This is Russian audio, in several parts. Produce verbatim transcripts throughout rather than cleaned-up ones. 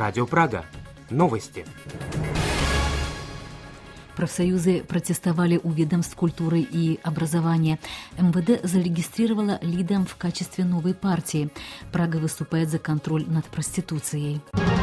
Радио Прага. Новости. Профсоюзы протестовали у ведомств культуры и образования. эм вэ дэ зарегистрировала Лидам в качестве новой партии. Прага выступает за контроль над проституцией.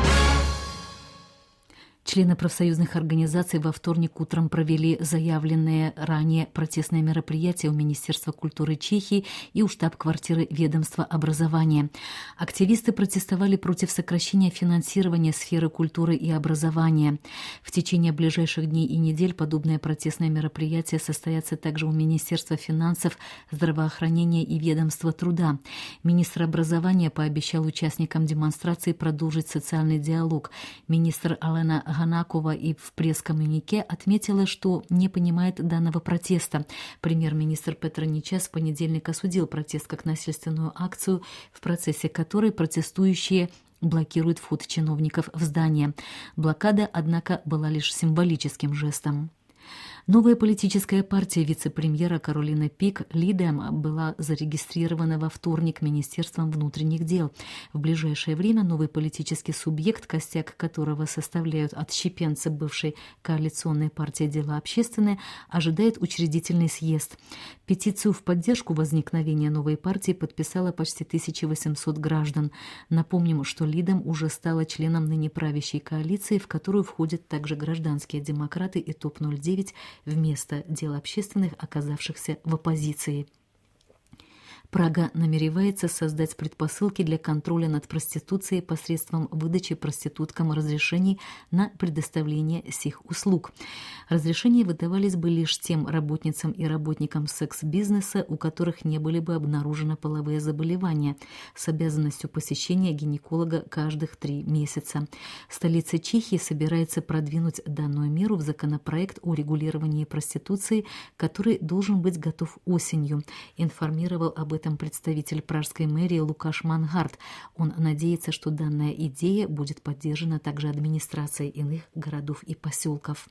Члены профсоюзных организаций во вторник утром провели заявленные ранее протестные мероприятия у Министерства культуры Чехии и у штаб-квартиры ведомства образования. Активисты протестовали против сокращения финансирования сферы культуры и образования. В течение ближайших дней и недель подобные протестные мероприятия состоятся также у Министерства финансов, здравоохранения и ведомства труда. Министр образования пообещал участникам демонстрации продолжить социальный диалог. Министр Алена Ганакова и в пресс-коммюнике отметила, что не понимает данного протеста. Премьер-министр Петр Нечас в понедельник осудил протест как насильственную акцию, в процессе которой протестующие блокируют вход чиновников в здание. Блокада, однако, была лишь символическим жестом. Новая политическая партия вице-премьера Каролины Пик Лидам была зарегистрирована во вторник Министерством внутренних дел. В ближайшее время новый политический субъект, костяк которого составляют отщепенцы бывшей коалиционной партии «Дела общественные», ожидает учредительный съезд. Петицию в поддержку возникновения новой партии подписало почти тысяча восемьсот граждан. Напомним, что Лидам уже стала членом ныне правящей коалиции, в которую входят также гражданские демократы и топ ноль девять, вместо дел общественных, оказавшихся в оппозиции. Прага намеревается создать предпосылки для контроля над проституцией посредством выдачи проституткам разрешений на предоставление сих услуг. Разрешения выдавались бы лишь тем работницам и работникам секс-бизнеса, у которых не были бы обнаружены половые заболевания, с обязанностью посещения гинеколога каждых три месяца. Столица Чехии собирается продвинуть данную меру в законопроект о регулировании проституции, который должен быть готов осенью, информировал об этом представитель пражской мэрии Лукаш Мангарт. Он надеется, что данная идея будет поддержана также администрацией иных городов и поселков.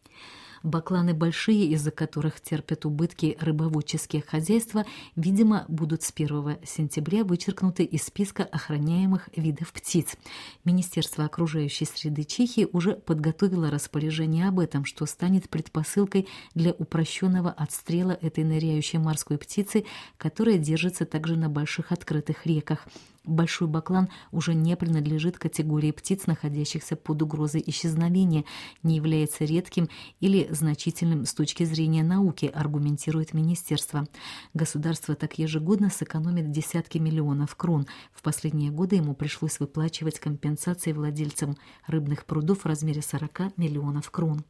Бакланы большие, из-за которых терпят убытки рыбоводческие хозяйства, видимо, будут с первого сентября вычеркнуты из списка охраняемых видов птиц. Министерство окружающей среды Чехии уже подготовило распоряжение об этом, что станет предпосылкой для упрощенного отстрела этой ныряющей морской птицы, которая держится также на больших открытых реках. Большой баклан уже не принадлежит категории птиц, находящихся под угрозой исчезновения, не является редким или значительным с точки зрения науки, аргументирует министерство. Государство так ежегодно сэкономит десятки миллионов крон. В последние годы ему пришлось выплачивать компенсации владельцам рыбных прудов в размере сорок миллионов крон.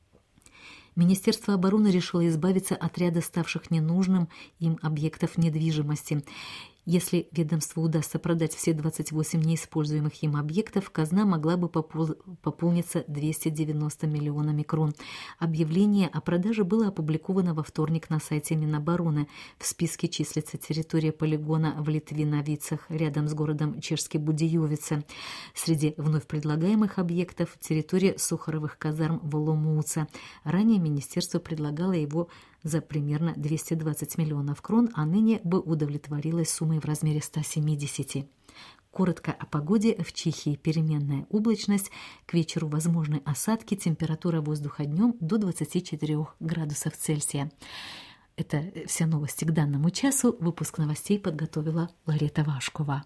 Министерство обороны решило избавиться от ряда ставших ненужным им объектов недвижимости. Если ведомству удастся продать все двадцать восемь неиспользуемых им объектов, казна могла бы попол- пополниться двумястами девяноста миллионами крон. Объявление о продаже было опубликовано во вторник на сайте Минобороны. В списке числится территория полигона в Литвиновицах, рядом с городом Чешский Будеевице. Среди вновь предлагаемых объектов территория Сухаровых казарм в Оломouце. Ранее министерство предлагало его за примерно двести двадцать миллионов крон, а ныне бы удовлетворилась суммой в размере ста семидесяти. Коротко о погоде. В Чехии переменная облачность, к вечеру возможны осадки, температура воздуха днем до двадцати четырёх градусов Цельсия. Это все новости к данному часу. Выпуск новостей подготовила Ларета Вашкова.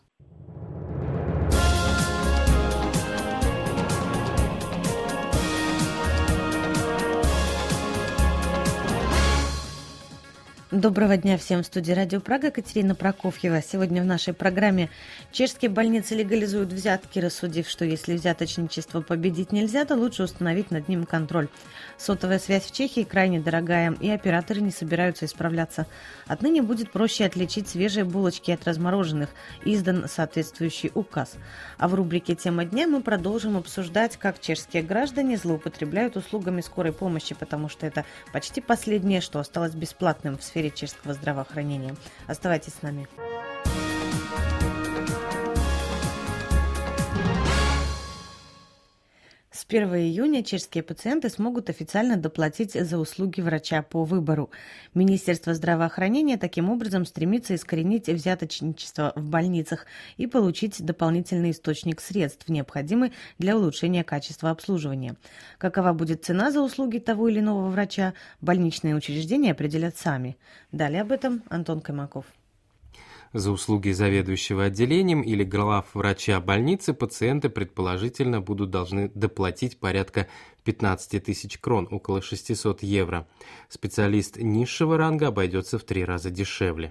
Доброго дня всем. В студии Радио Прага Катерина Прокофьева. Сегодня в нашей программе: чешские больницы легализуют взятки, рассудив, что если взяточничество победить нельзя, то лучше установить над ним контроль. Сотовая связь в Чехии крайне дорогая, и операторы не собираются исправляться. Отныне будет проще отличить свежие булочки от размороженных. Издан соответствующий указ. А в рубрике «Тема дня» мы продолжим обсуждать, как чешские граждане злоупотребляют услугами скорой помощи, потому что это почти последнее, что осталось бесплатным в сфере чешского здравоохранения. Оставайтесь с нами. С первого июня чешские пациенты смогут официально доплатить за услуги врача по выбору. Министерство здравоохранения таким образом стремится искоренить взяточничество в больницах и получить дополнительный источник средств, необходимый для улучшения качества обслуживания. Какова будет цена за услуги того или иного врача, больничные учреждения определят сами. Далее об этом Антон Каймаков. За услуги заведующего отделением или главврача больницы пациенты предположительно будут должны доплатить порядка пятнадцать тысяч крон, около шестьсот евро. Специалист низшего ранга обойдется в три раза дешевле.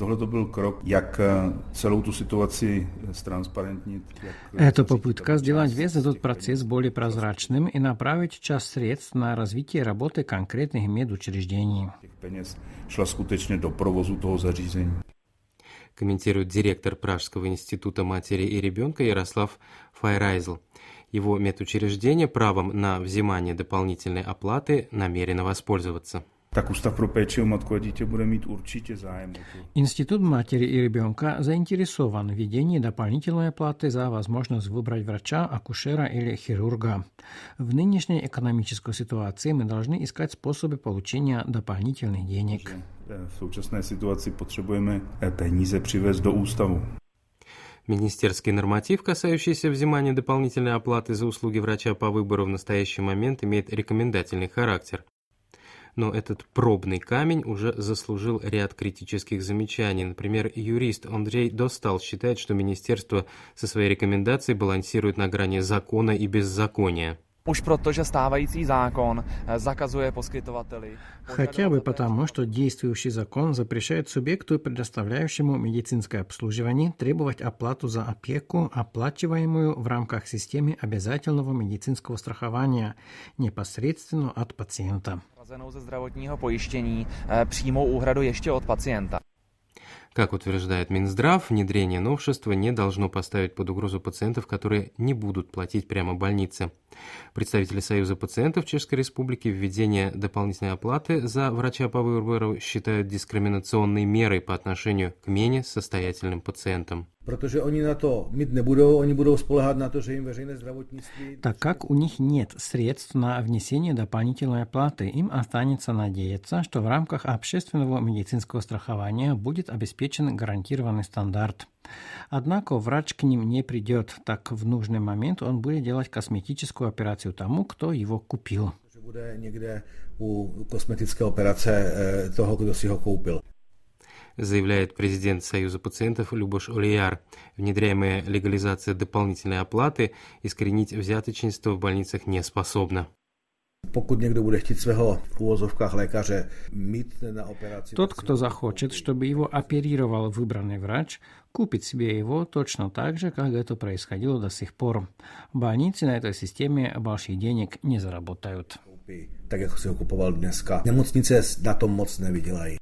Это попытка сделать весь этот процесс более прозрачным и направить часть средств на развитие работы конкретных медучреждений. Комментирует директор Пражского института матери и ребенка Ярослав Файрайзл. Его медучреждение правом на взимание дополнительной оплаты намерено воспользоваться. Институт матери и ребенка заинтересован в введении дополнительной оплаты за возможность выбрать врача, акушера или хирурга. В нынешней экономической ситуации мы должны искать способы получения дополнительных денег. В současné situaci potřebujeme peníze přivést do ústavu. Министерский норматив, касающийся взимания дополнительной оплаты за услуги врача по выбору, в настоящий момент имеет рекомендательный характер. Но этот пробный камень уже заслужил ряд критических замечаний. Например, юрист Андрей Достал считает, что министерство со своей рекомендацией балансирует на грани закона и беззакония. Уж protože stávající zákon zakazuje poskytovateli. Хотя бы потому, что действующий закон запрещает субъекту, предоставляющему медицинское обслуживание, требовать оплату за опеку, оплачиваемую в рамках системы обязательного медицинского страхования, непосредственно от пациента. Ze zdravotního pojištění přímou úhradu ještě od pacienta. Как утверждает Минздрав, внедрение новшества не должно поставить под угрозу пациентов, которые не будут платить прямо больнице. Представители Союза пациентов Чешской Республики введение дополнительной оплаты за врача по выбору считают дискриминационной мерой по отношению к менее состоятельным пациентам. Protože oni na to mít nebudou, oni budou spoléhat na to, že jim veřejné zdravotnictví... Так как у них нет средств на внесение дополнительной оплаты, им останется надеяться, что в рамках общественного медицинского страхования будет обеспечен гарантированный стандарт. Однако врач к ним не придет, так в нужный момент он будет делать косметическую операцию тому, кто его купил. Bude někde u kosmetické operace toho, kdo si ho koupil. Заявляет президент Союза пациентов Любош Олияр. Внедряемая легализация дополнительной оплаты искоренить взяточничество в больницах не способна. Pokud někdo bude chtít svého v uvozovkách lékaře mít na operaci... Тот, кто захочет, чтобы его оперировал выбранный врач, купит себе его точно так же, как это происходило до сих пор. Больницы на этой системе больших денег не заработают. Tak, jak si ho kupoval dneska. Nemocnice na tom moc nevydělají.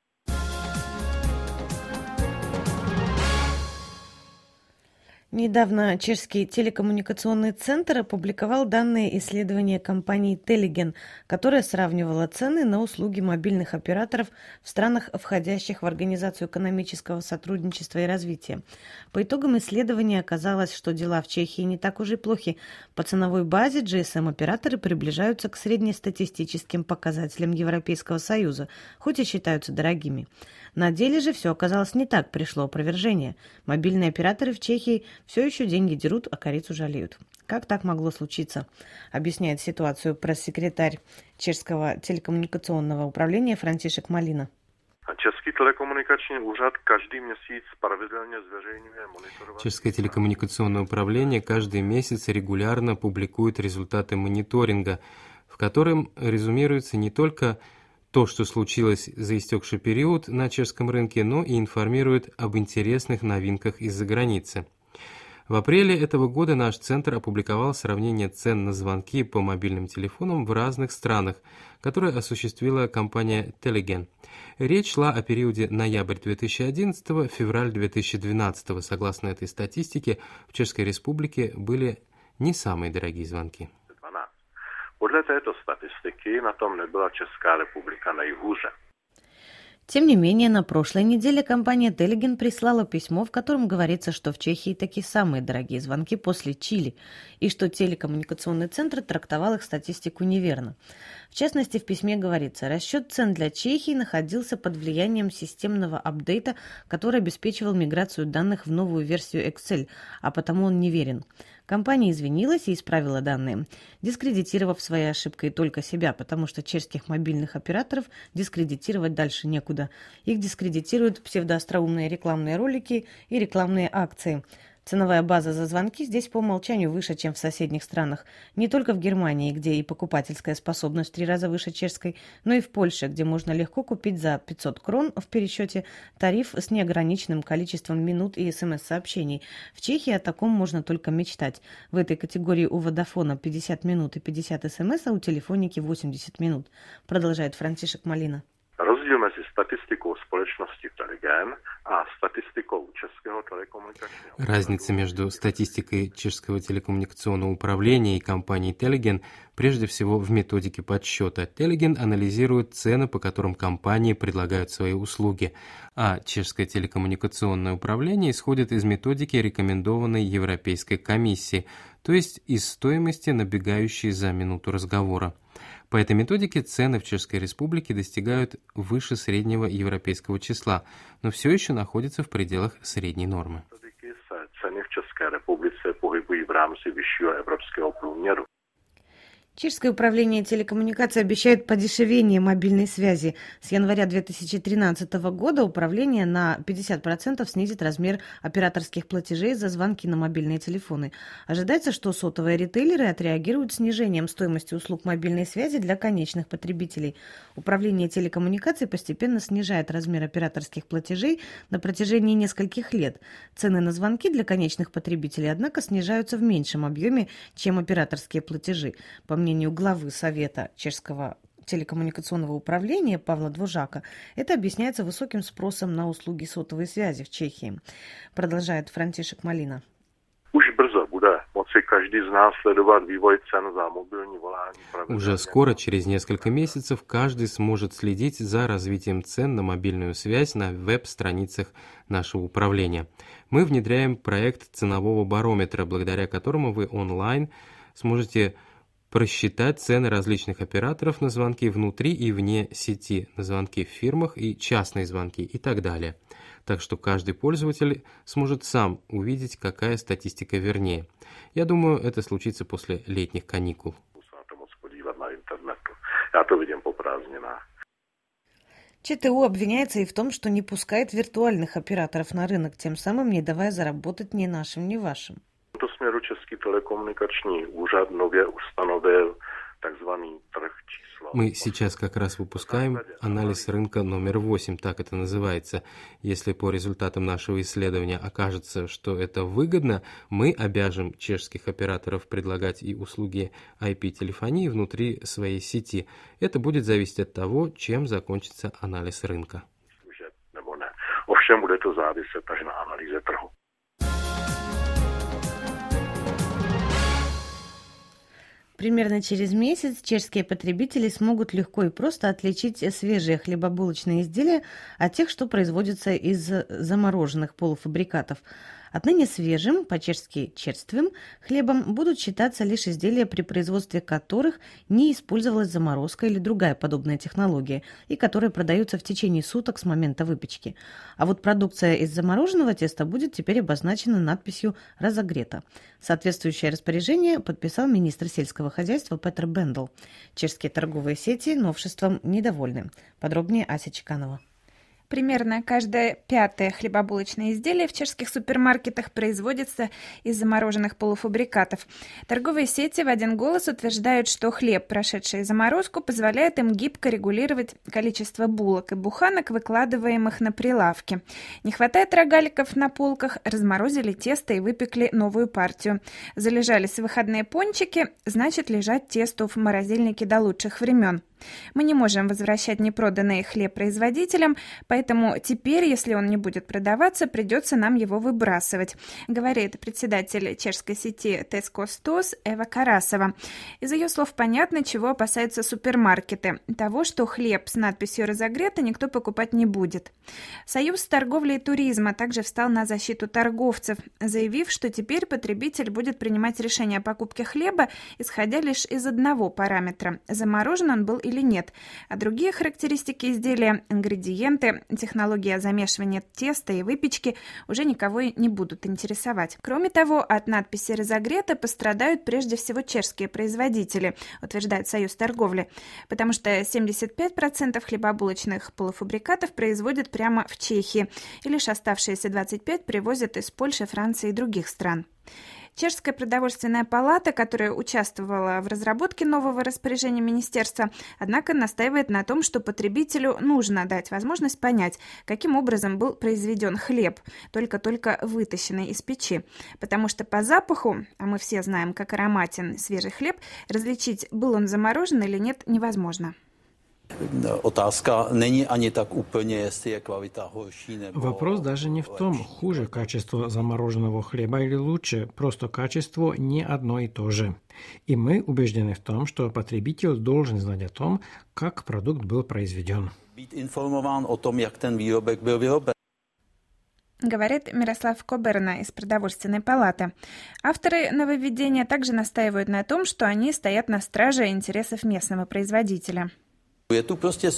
Недавно чешский телекоммуникационный центр опубликовал данные исследования компании Telegen, которая сравнивала цены на услуги мобильных операторов в странах, входящих в Организацию экономического сотрудничества и развития. По итогам исследования оказалось, что дела в Чехии не так уж и плохи. По ценовой базе джи эс эм-операторы приближаются к среднестатистическим показателям Европейского Союза, хоть и считаются дорогими. На деле же все оказалось не так, пришло опровержение. Мобильные операторы в Чехии все еще деньги дерут, а корицу жалеют. Как так могло случиться? Объясняет ситуацию пресс-секретарь Чешского телекоммуникационного управления Франтишек Малина. Český telekomunikační úřad každý měsíc pravidelně zveřejňuje monitorování. Чешское телекоммуникационное управление каждый месяц регулярно публикует результаты мониторинга, в котором резюмируется не только то, что случилось за истекший период на чешском рынке, но и информирует об интересных новинках из-за границы. В апреле этого года наш центр опубликовал сравнение цен на звонки по мобильным телефонам в разных странах, которое осуществила компания Telegen. Речь шла о периоде ноябрь две тысячи одиннадцатого – февраль две тысячи двенадцатого. Согласно этой статистике, в Чешской Республике были не самые дорогие звонки. Podle této statistiky na tom nebyla Česká republika nejhůře. Тем не менее, на прошлой неделе компания Telegen прислала письмо, в котором говорится, что в Чехии такие самые дорогие звонки после Чили, и что телекоммуникационный центр трактовал их статистику неверно. В частности, в письме говорится, расчет цен для Чехии находился под влиянием системного апдейта, который обеспечивал миграцию данных в новую версию Excel, а потому он неверен. Компания извинилась и исправила данные, дискредитировав своей ошибкой только себя, потому что чешских мобильных операторов дискредитировать дальше некуда. Их дискредитируют псевдоостроумные рекламные ролики и рекламные акции. Ценовая база за звонки здесь по умолчанию выше, чем в соседних странах. Не только в Германии, где и покупательская способность в три раза выше чешской, но и в Польше, где можно легко купить за пятьсот крон в пересчете тариф с неограниченным количеством минут и смс-сообщений. В Чехии о таком можно только мечтать. В этой категории у Водафона пятьдесят минут и пятьдесят смс, а у Телефоники восемьдесят минут. Продолжает Франтишек Малина. Rozdíl mezi statistikou společnosti Telegen a statistikou Českého telekomunikačního. Разница между статистикой Чешского телекоммуникационного управления и компанией Telegen прежде всего в методике подсчета. Telegen анализирует цены, по которым компании предлагают свои услуги, а Чешское телекоммуникационное управление исходит из методики, рекомендованной Европейской комиссией, то есть из стоимости, набегающей за минуту разговора. По этой методике цены в Чешской Республике достигают выше среднего европейского числа, но все еще находятся в пределах средней нормы. Цены в České republice pohybují v rámci vyššího evropského průměru. Чешское управление телекоммуникаций обещает подешевение мобильной связи. С января две тысячи тринадцатого года управление на пятьдесят процентов снизит размер операторских платежей за звонки на мобильные телефоны. Ожидается, что сотовые ритейлеры отреагируют снижением стоимости услуг мобильной связи для конечных потребителей. Управление телекоммуникаций постепенно снижает размер операторских платежей на протяжении нескольких лет. Цены на звонки для конечных потребителей, однако, снижаются в меньшем объеме, чем операторские платежи. По мнению главы Совета Чешского телекоммуникационного управления Павла Двужака, это объясняется высоким спросом на услуги сотовой связи в Чехии. Продолжает Франтишек Малина. Уже скоро, через несколько месяцев, каждый сможет следить за развитием цен на мобильную связь на веб-страницах нашего управления. Мы внедряем проект ценового барометра, благодаря которому вы онлайн сможете просчитать цены различных операторов на звонки внутри и вне сети, на звонки в фирмах и частные звонки и так далее. Так что каждый пользователь сможет сам увидеть, какая статистика вернее. Я думаю, это случится после летних каникул. ЧТУ обвиняется и в том, что не пускает виртуальных операторов на рынок, тем самым не давая заработать ни нашим, ни вашим. V tomto směru Český telekomunikační úřad nově ustanovil takzvaný trh čísla. Мы сейчас как раз выпускаем анализ рынка номер восемь, так это называется. Если по результатам нашего исследования окажется, что это выгодно, мы обяжем чешских операторов предлагать и услуги ай пи-телефонии внутри своей сети. Это будет зависеть от того, чем закончится анализ рынка. Ovšem bude to záviset až na analýze trhu. Примерно через месяц чешские потребители смогут легко и просто отличить свежие хлебобулочные изделия от тех, что производятся из замороженных полуфабрикатов. Отныне свежим, по-чешски черствым, хлебом будут считаться лишь изделия, при производстве которых не использовалась заморозка или другая подобная технология, и которые продаются в течение суток с момента выпечки. А вот продукция из замороженного теста будет теперь обозначена надписью «разогрето». Соответствующее распоряжение подписал министр сельского хозяйства Петр Бендл. Чешские торговые сети новшеством недовольны. Подробнее Ася Чеканова. Примерно каждое пятое хлебобулочное изделие в чешских супермаркетах производится из замороженных полуфабрикатов. Торговые сети в один голос утверждают, что хлеб, прошедший заморозку, позволяет им гибко регулировать количество булок и буханок, выкладываемых на прилавки. Не хватает рогаликов на полках, разморозили тесто и выпекли новую партию. Залежались выходные пончики, значит лежать тесту в морозильнике до лучших времен. Мы не можем возвращать непроданный хлеб производителям, поэтому теперь, если он не будет продаваться, придется нам его выбрасывать, говорит председатель чешской сети Tesco Stores Эва Карасова. Из ее слов понятно, чего опасаются супермаркеты. Того, что хлеб с надписью «разогрето» никто покупать не будет. Союз торговли и туризма также встал на защиту торговцев, заявив, что теперь потребитель будет принимать решение о покупке хлеба, исходя лишь из одного параметра – заморожен он был или нет, а другие характеристики изделия, ингредиенты, технология замешивания теста и выпечки уже никого не будут интересовать. Кроме того, от надписи «разогрето» пострадают прежде всего чешские производители, утверждает Союз торговли, потому что семьдесят пять процентов хлебобулочных полуфабрикатов производят прямо в Чехии, и лишь оставшиеся двадцать пять процентов привозят из Польши, Франции и других стран. Чешская продовольственная палата, которая участвовала в разработке нового распоряжения министерства, однако настаивает на том, что потребителю нужно дать возможность понять, каким образом был произведен хлеб, только-только вытащенный из печи. Потому что по запаху, а мы все знаем, как ароматен свежий хлеб, различить, был он заморожен или нет, невозможно. Вопрос даже не в том, хуже качество замороженного хлеба или лучше, просто качество не одно и то же. И мы убеждены в том, что потребитель должен знать о том, как продукт был произведен. Говорит Мирослав Коберна из продовольственной палаты. Авторы нововведения также настаивают на том, что они стоят на страже интересов местного производителя. Это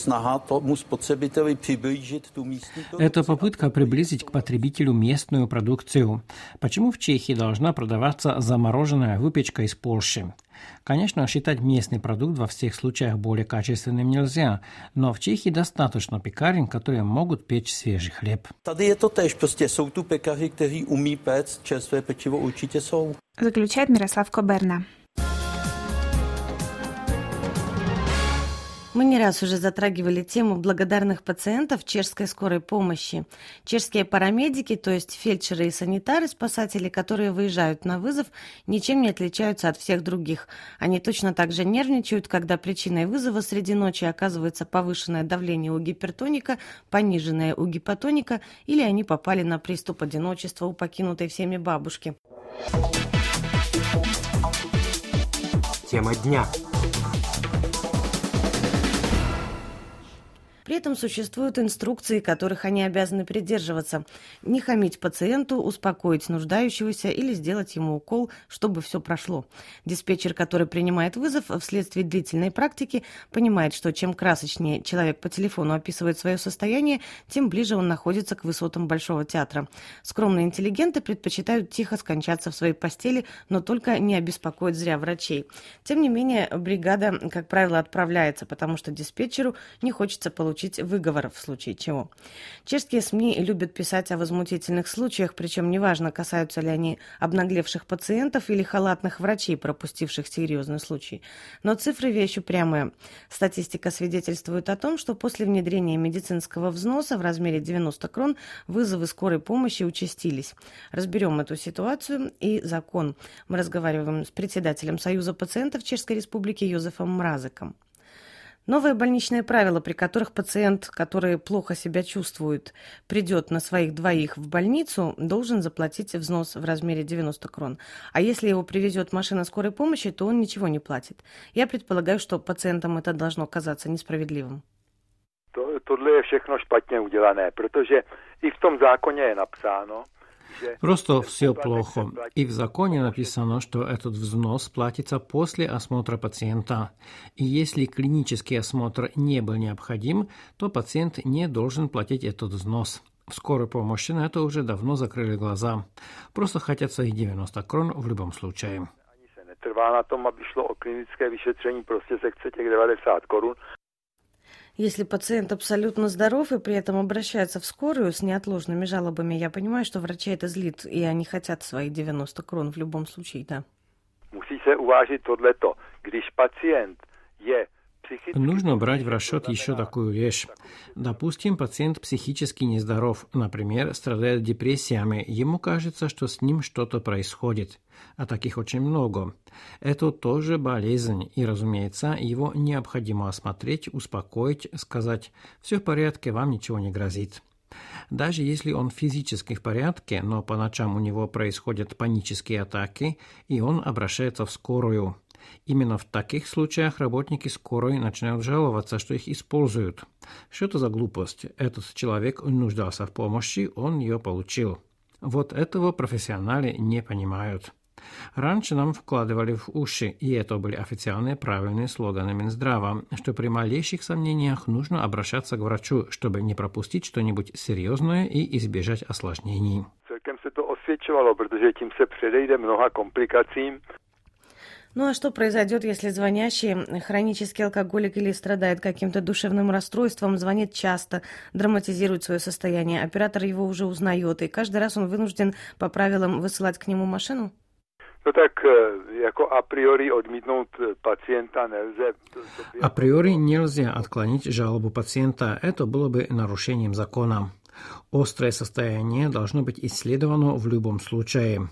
попытка приблизить к потребителю местную продукцию. Почему в Чехии должна продаваться замороженная выпечка из Польши? Конечно, считать местный продукт во всех случаях более качественным нельзя, но в Чехии достаточно пекарен, которые могут печь свежий хлеб. Заключает Мирослав Коберна. Мы не раз уже затрагивали тему благодарных пациентов чешской скорой помощи. Чешские парамедики, то есть фельдшеры и санитары, спасатели, которые выезжают на вызов, ничем не отличаются от всех других. Они точно так же нервничают, когда причиной вызова среди ночи оказывается повышенное давление у гипертоника, пониженное у гипотоника, или они попали на приступ одиночества у покинутой всеми бабушки. Тема дня. При этом существуют инструкции, которых они обязаны придерживаться. Не хамить пациенту, успокоить нуждающегося или сделать ему укол, чтобы все прошло. Диспетчер, который принимает вызов, вследствие длительной практики, понимает, что чем красочнее человек по телефону описывает свое состояние, тем ближе он находится к высотам Большого театра. Скромные интеллигенты предпочитают тихо скончаться в своей постели, но только не обеспокоить зря врачей. Тем не менее, бригада, как правило, отправляется, потому что диспетчеру не хочется получить выговор в случае чего. Чешские СМИ любят писать о возмутительных случаях, причем неважно, касаются ли они обнаглевших пациентов или халатных врачей, пропустивших серьезный случай. Но цифры вещь упрямая. Статистика свидетельствует о том, что после внедрения медицинского взноса в размере девяносто крон вызовы скорой помощи участились. Разберем эту ситуацию и закон. Мы разговариваем с председателем Союза пациентов Чешской Республики Йозефом Мразеком. Новые больничные правила, при которых пациент, который плохо себя чувствует, придет на своих двоих в больницу, должен заплатить взнос в размере девяносто крон. А если его привезет машина скорой помощи, то он ничего не платит. Я предполагаю, что пациентам это должно казаться несправедливым. Tohle je všechno špatně udělané, protože i v tom zákoně je napsáno, Просто все плохо. И в законе написано, что этот взнос платится после осмотра пациента. И если клинический осмотр не был необходим, то пациент не должен платить этот взнос. В скорой помощи на это уже давно закрыли глаза. Просто хотят своих девяносто крон в любом случае. Netrvá na tom, aby šlo o klinické vyšetření, prostě se chce těch devadesát korun. Если пациент абсолютно здоров и при этом обращается в скорую с неотложными жалобами, я понимаю, что врачи это злит, и они хотят свои девяносто крон в любом случае, да. Musí se uvážit tohleto. Když pacient je Нужно брать в расчет еще такую вещь. Допустим, пациент психически нездоров, например, страдает депрессиями. Ему кажется, что с ним что-то происходит. А таких очень много. Это тоже болезнь, и, разумеется, его необходимо осмотреть, успокоить, сказать «все в порядке, вам ничего не грозит». Даже если он физически в порядке, но по ночам у него происходят панические атаки, и он обращается в скорую. Именно в таких случаях работники скорой начинают жаловаться, что их используют. Что это за глупость? Этот человек нуждался в помощи, он ее получил. Вот этого профессионалы не понимают. Раньше нам вкладывали в уши, и это были официальные правильные слоганы Минздрава, что при малейших сомнениях нужно обращаться к врачу, чтобы не пропустить что-нибудь серьезное и избежать осложнений. Celkem se to osvědčovalo, protože tím se předejde mnoha komplikacím. Ну а что произойдет, если звонящий хронический алкоголик или страдает каким-то душевным расстройством, звонит часто, драматизирует свое состояние, оператор его уже узнает, и каждый раз он вынужден по правилам высылать к нему машину? No tak jako a priori odmítnout pacienta nelze. Априори нельзя отклонить жалобу пациента, это было бы нарушением закона. Острое состояние должно быть исследовано в любом случае.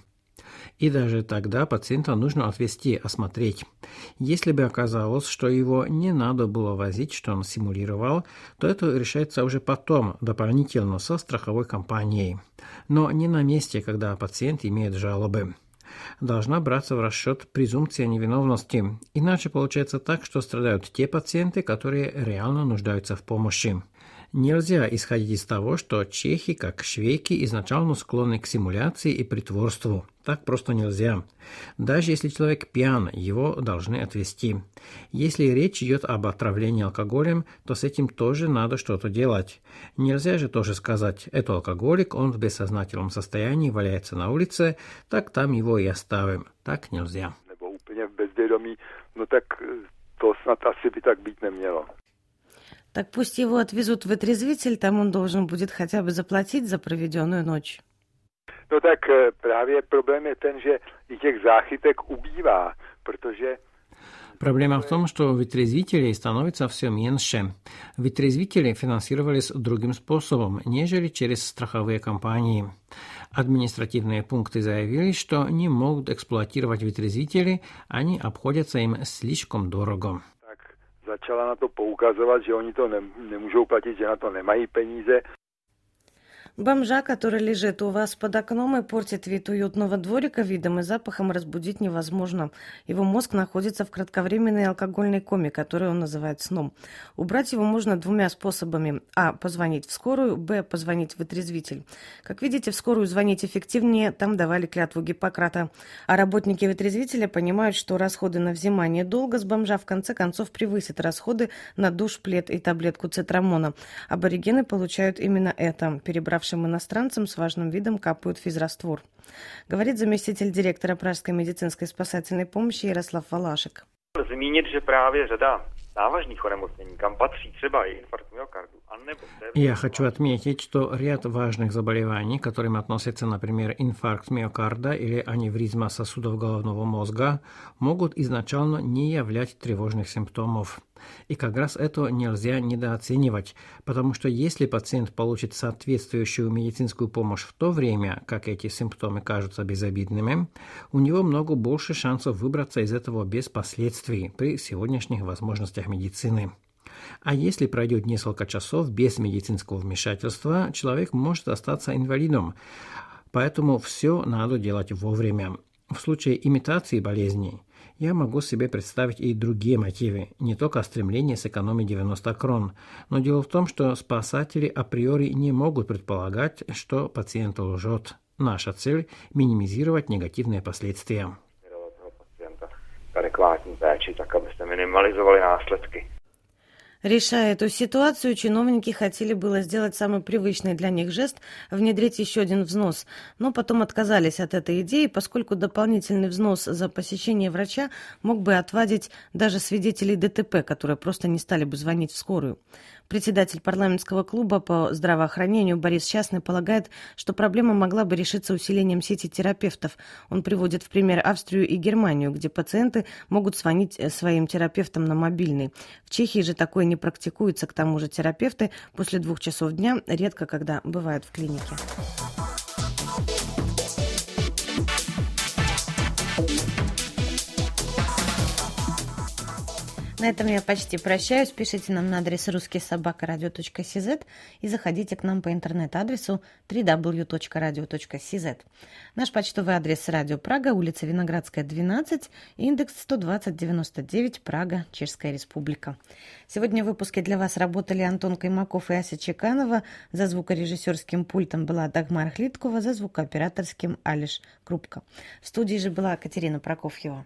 И даже тогда пациента нужно отвезти, осмотреть. Если бы оказалось, что его не надо было возить, что он симулировал, то это решается уже потом, дополнительно со страховой компанией. Но не на месте, когда пациент имеет жалобы. Должна браться в расчет презумпция невиновности. Иначе получается так, что страдают те пациенты, которые реально нуждаются в помощи. Нельзя исходить из того, что чехи, как швейки, изначально склонны к симуляции и притворству. Так просто нельзя. Даже если человек пьян, его должны отвезти. Если речь идет об отравлении алкоголем, то с этим тоже надо что-то делать. Нельзя же тоже сказать, это алкоголик, он в бессознательном состоянии валяется на улице, так там его и оставим. Так нельзя. Nebo úplně v bezvědomí, no tak to snad asi by tak být nemělo. Так пусть его отвезут в вытрезвитель, там он должен будет хотя бы заплатить за проведенную ночь. No tak právě problém je ten, že i těch záchytek ubývá, protože... Проблема в том, что вытрезвителей становится все меньше. Вытрезвители финансировались другим способом, нежели через страховые компании. Административные пункты заявили, что не могут эксплуатировать вытрезвители, они обходятся им слишком дорого. Začala na to poukazovat, že oni to ne, nemůžou platit, že na to nemají peníze. Бомжа, который лежит у вас под окном и портит вид уютного дворика, видом и запахом разбудить невозможно. Его мозг находится в кратковременной алкогольной коме, которую он называет сном. Убрать его можно двумя способами. А. Позвонить в скорую. Б. Позвонить в вытрезвитель. Как видите, в скорую звонить эффективнее, там давали клятву Гиппократа. А работники вытрезвителя понимают, что расходы на взимание долга с бомжа в конце концов превысят расходы на душ, плед и таблетку цитрамона. Аборигены получают именно это. Перебрав иностранцам с важным видом капают физраствор. Говорит заместитель директора Пражской медицинской спасательной помощи Ярослав Валашек. Zmínit, že právě řada závažných onemocnění, kam patří třeba i infarkt myokardu. Я хочу отметить, что ряд важных заболеваний, к которым относятся, например, инфаркт миокарда или аневризма сосудов головного мозга, могут изначально не являть тревожных симптомов. И как раз это нельзя недооценивать, потому что если пациент получит соответствующую медицинскую помощь в то время, как эти симптомы кажутся безобидными, у него много больше шансов выбраться из этого без последствий при сегодняшних возможностях медицины. А если пройдет несколько часов без медицинского вмешательства, человек может остаться инвалидом. Поэтому все надо делать вовремя. В случае имитации болезней я могу себе представить и другие мотивы, не только стремление сэкономить девяносто крон. Но дело в том, что спасатели априори не могут предполагать, что пациент лжет. Наша цель – минимизировать негативные последствия. Решая эту ситуацию, чиновники хотели было сделать самый привычный для них жест – внедрить еще один взнос, но потом отказались от этой идеи, поскольку дополнительный взнос за посещение врача мог бы отвадить даже свидетелей ДТП, которые просто не стали бы звонить в скорую. Председатель парламентского клуба по здравоохранению Борис Частный полагает, что проблема могла бы решиться усилением сети терапевтов. Он приводит в пример Австрию и Германию, где пациенты могут звонить своим терапевтам на мобильный. В Чехии же такое не практикуется, к тому же терапевты после двух часов дня редко когда бывают в клинике. На этом я почти прощаюсь. Пишите нам на адрес русский собака радио точка си зет и заходите к нам по интернет-адресу дабл ю дабл ю дабл ю точка радио точка си зет. Наш почтовый адрес Радио Прага, улица Виноградская, двенадцать, индекс сто двадцать девяносто девять, Прага, Чешская Республика. Сегодня в выпуске для вас работали Антон Каймаков и Ася Чеканова. За звукорежиссерским пультом была Дагмар Хлиткова, за звукооператорским Алиш Крупко. В студии же была Катерина Прокофьева.